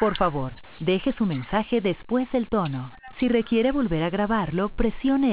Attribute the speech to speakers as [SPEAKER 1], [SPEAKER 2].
[SPEAKER 1] Por favor, deje su mensaje después del tono. Si requiere volver a grabarlo, presione